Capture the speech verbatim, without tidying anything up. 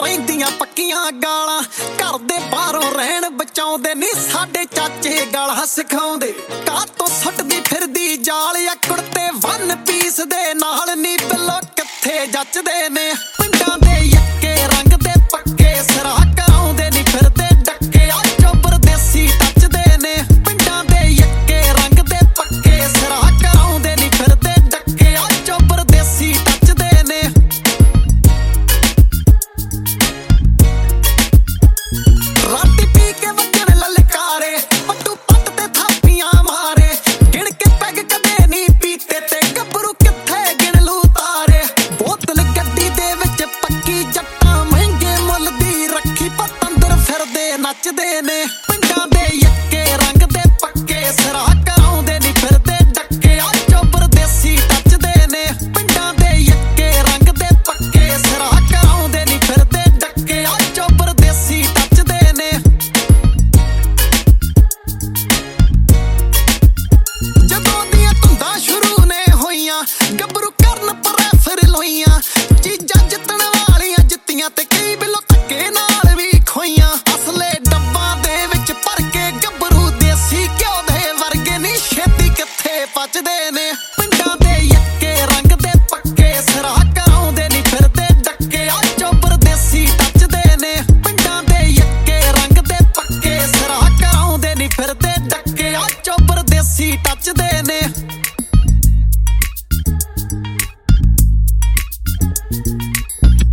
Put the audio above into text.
ਪੈਂਦੀਆਂ ਪੱਕੀਆਂ ਗਾਲਾਂ, ਘਰ ਦੇ ਬਾਹਰੋਂ ਰਹਿਣ ਬਚਾਉਂਦੇ ਨੀ ਸਾਡੇ ਚਾਚੇ ਗਾਲਾਂ ਸਿਖਾਉਂਦੇ। ਕਾਤੋਂ ਸੁੱਟਦੀ ਫਿਰਦੀ ਜਾਲ ਆ ਕੁੜਤੇ ਵਨ ਪੀਸ ਦੇ ਨਾਲ, ਨੀ ਬਿੱਲੋ ਕਿੱਥੇ ਜੱਚਦੇ ਨੇ ਪਿੰਡਾਂ ਦੇ ਯੱਕੇ ਰੰਗ ਦੇ ਪੱਕੇ ਸਿਰਾ ਕਰਾਉਂਦੇ ਨੀ ਫਿਰਦੇ ਡੱਕੇ ਆ ਚੋਬਰ ਦੇਸੀ ਟੱਚਦੇ ਨੇ। ਪਿੰਡਾਂ ਦੇ ਯੱਕੇ ਰੰਗ ਦੇ ਪੱਕੇ ਸਿਰਾ ਕਰਾਉਂਦੇ ਨੀ ਫਿਰਦੇ ਡੱਕੇ ਆ ਚੋਬਰ ਦੇਸੀ ਟੱਚਦੇ ਨੇ। ਰਾਤੀ ਪੀ ਕੇ ਵੱਜਣ ਲਲਕਾਰੇ ਪੱਟੂ ਪੱਟ ਤੇ ਥਾਪੀਆਂ ਮਾਰੇ, ਗਿਣ ਕੇ ਪੈਗ ਕਦੇ ਨੀ ਪੀਤੇ ਤੇ ਗੱਭਰੂ ਕਿੱਥੇ ਗਿਣ ਲੂ ਤਾਰੇ। ਬੋਤਲ ਗੱਡੀ ਦੇ ਵਿੱਚ ਪੱਕੀ ਜੱਟਾਂ ਮਹਿੰਗੇ ਮੁੱਲ ਦੀ ਰੱਖੀ ਪਤੰਦਰ ਫਿਰਦੇ ਨੱਚਦੇ ਨੇ। ਪਿੰਡਾਂ ਦੇ ਯੱਕੇ ਰੰਗ ਦੇ ਪੱਕੇ ਸਿਰਾ